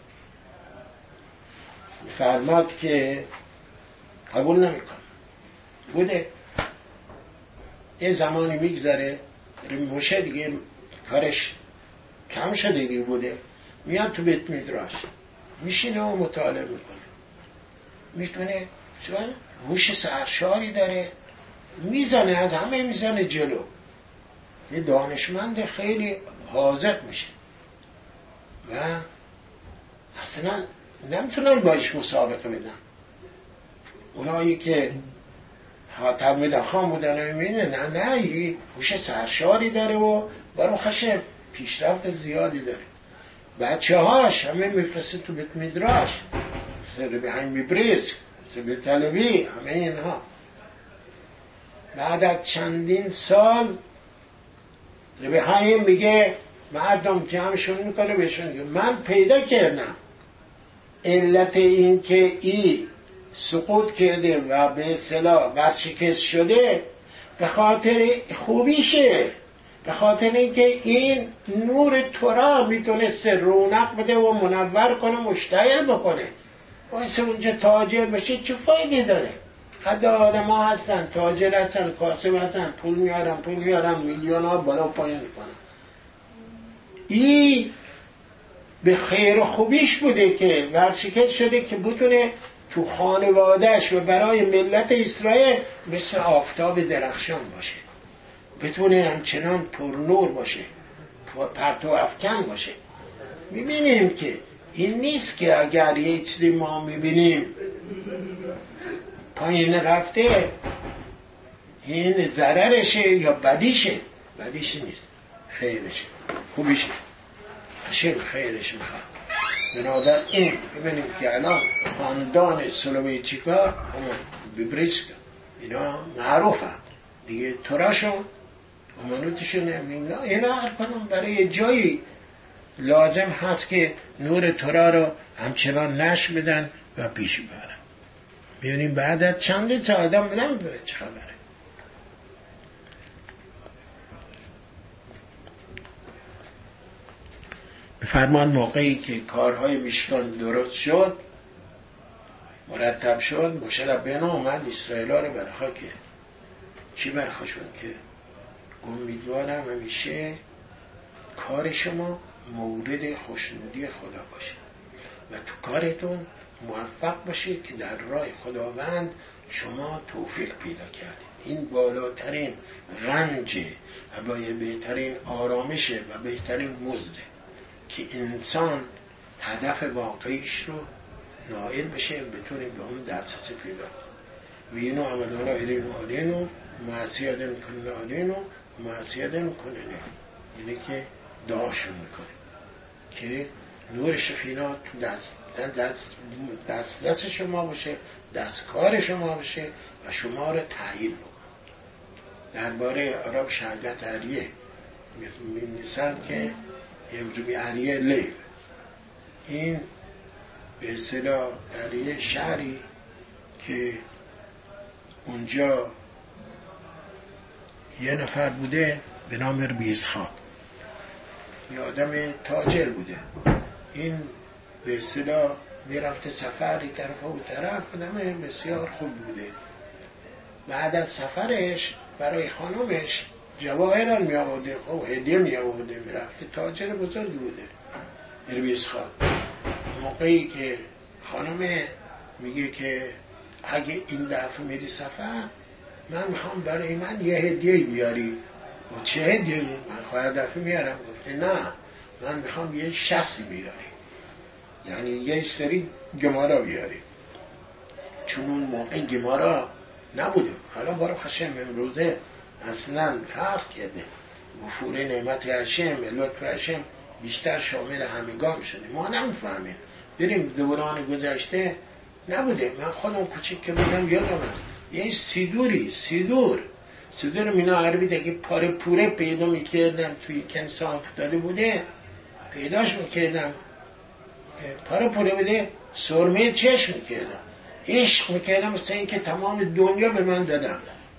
فرماد که قبول نمیکن بوده. یه زمانی میگذره موشه دیگه کارش کم شده دیگه بوده میاد تو بیت میدراش میشینه و مطالعه میکنه میکنه شاید هوش سرشاری داره میزنه از همه میزنه جلو. یه دانشمند خیلی حاذق میشه و اصلا نمیتونن باش مسابقه بدن. اونایی که تلمید خام بودن و میبینه نه نه یه هوش سرشاری داره و برای خشم پیشرفت زیادی داره. بچه هاش همه میفرسته تو بیت میدراش سر به همین میبریسک سر به تلوی همه اینها. بعد از چندین سال ربی حایم میگه مردم جمعشون میکنه بهشون میگه من پیدا کردم علت این که ای سقوط کرده و به اصطلاح ورشکست شده به خاطر خوبیشه، به خاطر اینکه این نور تورا میتونست رونق بده و منور کنه مشتعل بکنه. واسه اونجا تاجر بشه چه فایده داره؟ حتی آدم ها هستن تاجر هستن کاسب هستن پول میارن پول میارن میلیون ها بالا و پایین میکنن. این به خیر و خوبیش بوده که ورشکست شده که بتونه تو خانوادهش و برای ملت اسرائیل مثل آفتاب درخشان باشه، بتونه همچنان پرنور باشه، پرتو افکن باشه. میبینیم که این نیست که اگر یه چیزی ما میبینیم پایین رفته این ضررشه یا بدیشه. بدیشه نیست، خیرشه، خوبیشه، هشم خیرش میخواد. بنابر این ببینیم که الان خاندان سلوویچیکا همون بیبریسکا اینا معروف هم دیگه، تراشون امانوتشون اینا هر کنون برای جایی لازم هست که نور ترا رو همچنان نشر بدن و پیش ببرن. بیانیم بعد از چند تا آدم نمیبره چه خبره. فرمان موقعی که کارهای میشکان درست شد مرتب شد، مشه ربنا اومد اسرائیل ها رو برخوا کرد. چی برخوا شد که امیدوارم همیشه کار شما مورد خوشنودی خدا باشه و تو کارتون موفق باشید که در راه خداوند شما توفیق پیدا کردید. این بالاترین رنج و بهترین آرامشه و بهترین مزده که انسان هدف واقعیش رو نائل بشه، بتونه به اون دسترسی پیدا کنه. و اینو عمدانا ایرینو آلینو معصیدن کنن آلینو معصیدن کنن، یعنی که دعاشون میکنه که نور شفینا تو دست دست دسترس شما باشه، دستکار شما باشه و شما رو تأیید بکنه. درباره عرب شهادت عریه می‌نویسن که امروی عریه لیو، این به اصطلاح عریه شهری که اونجا یه نفر بوده به نام ربی اسحاق، یه آدم تاجر بوده. این به اصطلاح میرفته سفر یک طرف و طرف، آدم بسیار خوب بوده. بعد از سفرش برای خانمش جواهران می آورده، خب هدیه می آورده، میرفته. تاجر بزرگی بوده ربی اسحاق. موقعی که خانم میگه که اگه این دفعه میری سفر من میخوام برای من یه هدیه بیاری. و چه هدیه؟ من خواهر دفعه میارم. گفته نه، من میخوام یه شخصی بیاری، یعنی یه سری گمارا بیاری. چون اون موقع گمارا نبوده، حالا بارو خشم امروزه اصلا فرق کرده. وفور نعمت هشم، لطف هشم بیشتر شامل همگان شده. ما نمیفهمیم. بریم دوران گذشته نبوده. من خودم کوچیک که بودم یادم هست یه سیدوری سیدور سیدور مینا عربی دیگه پاره پوره پیدا میکردم توی کنسا افتاده بوده، پیداش میکردم پاره پوره بوده، سرمه چشم میکردم، عشق میکردم مثل این که تمام دنیا به من دادم.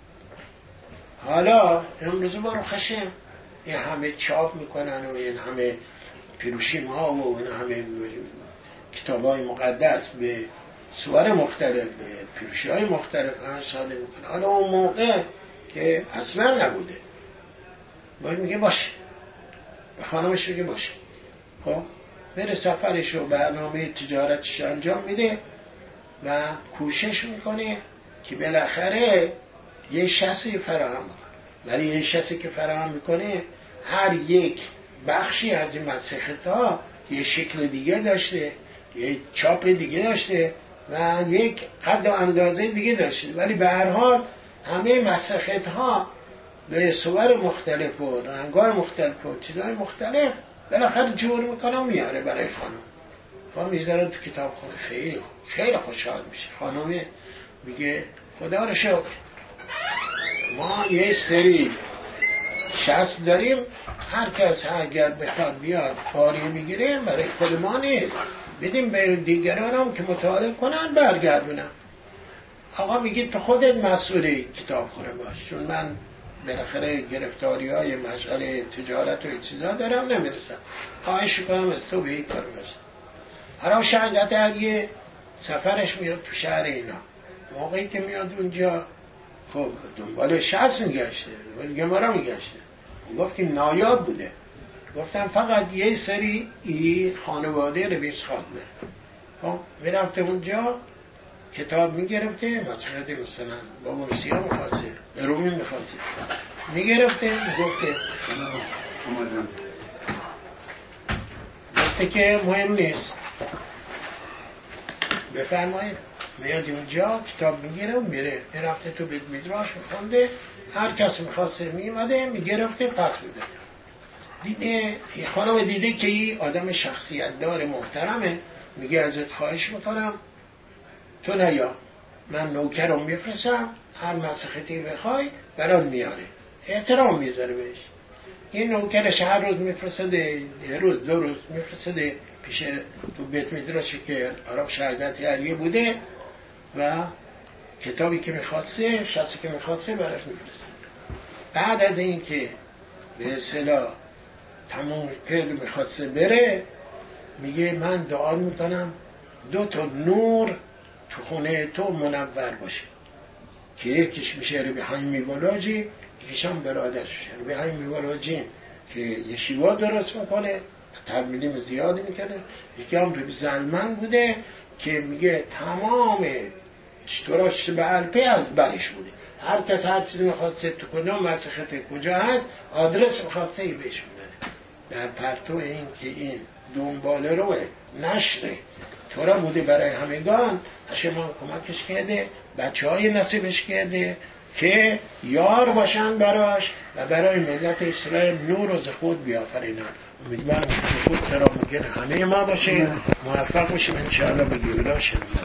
حالا امروز بارو خشم این همه چاپ میکنن و این همه پیروشیم ها و این همه کتاب های مقدس به صور مختلف، به پیروشی های مختلف همه صادر میکنن. حالا اون موقع که اصلا نبوده باید میگه باشه، به خانمش میگه باشه، خب بره سفرش و برنامه تجارتش انجام میده و کوشش میکنه که بالاخره یه شخصی فراهم میکنه. ولی یه شخصی که فراهم میکنه هر یک بخشی از این مسیحیت ها یه شکل دیگه داشته، یه چاپ دیگه داشته و یک قد و اندازه دیگه داشته، ولی به هر حال همه مسیحیت ها به صور مختلف و رنگ‌های مختلف و چیزهای مختلف بالاخره جور میکنه و میاره برای خانم و میذاره تو کتاب خونه. خیلی خیلی خوشحال میشه. خانم میگه خدا رو شکر ما یه سری شخص داریم، هر کس اگر بخواد بیاد کاری میگیره برای خود ما نیست، بدیم به دیگران هم که مطالعه کنن برگردونن. آقا میگه تو خودت مسئولی کتاب خونه باش، چون من بالاخره گرفتاری های مشغله تجارت و این چیزا دارم نمیرسم، خواهش کنم از تو به این کار برسن. حالا شهادت عریه سفرش میاد تو شهر اینا. موقعی که میاد اونجا خب دنبال شخص میگشته، گمارا میگشته، گفتیم نایاب بوده، گفتم فقط یه سری ای خانواده رویش خواد بره. خب میرفته اونجا کتاب میگرفته، مسخرت مثلا با مرسی ها میخواسته، به رومی میخواسته میگرفته، میگفته گفته که مهم نیست بفرمایید. میاد اونجا کتاب میگیره و میره. میرفته تو بیت میدراش میخونده، هر کس میخواسته میمده میگرفته پس بده. دیده خانم دیده که این آدم شخصیت دار محترمه، میگه ازت خواهش میکنم تو نیا، من نوکرم میفرستم، هر مسختی بخوای برات میاره، احترام میذاره بهش. این نوکرش هر روز میفرسته، یه روز دو روز میفرسته پیش تو بیت میدراشی که عرب شهادت علیه بوده و کتابی که میخواسته، شخصی که میخواسته براش میفرسته. بعد از این که به اصطلاح تموم کرد میخواسته بره، میگه من دعا میکنم دو تا نور تو خونه تو منور باشه که یکیش میشه ربی حیمی ولاجی، یکیش هم برادرش ربی حیمی ولاجی که یشیوا درست میکنه، تلمیدیم زیادی میکنه، یکی هم ربی زلمن بوده که میگه تمام چطوراش به الپی از برش بوده، هر کس هر چیزی میخواسته تو کدام مسخت کجا هست آدرس میخواسته ای بهش میده. در پرتو این که این دنباله روه نشره تورا بوده برای همگان، هشمان کمکش کرده، بچه های نصیبش کرده که یار باشن براش و برای ملت اسرائیل نور و زخود بیافرینن. امیدوارم که خود ترا ممکن همه ما باشه، موفق باشیم انشاءالله به گیولا شد.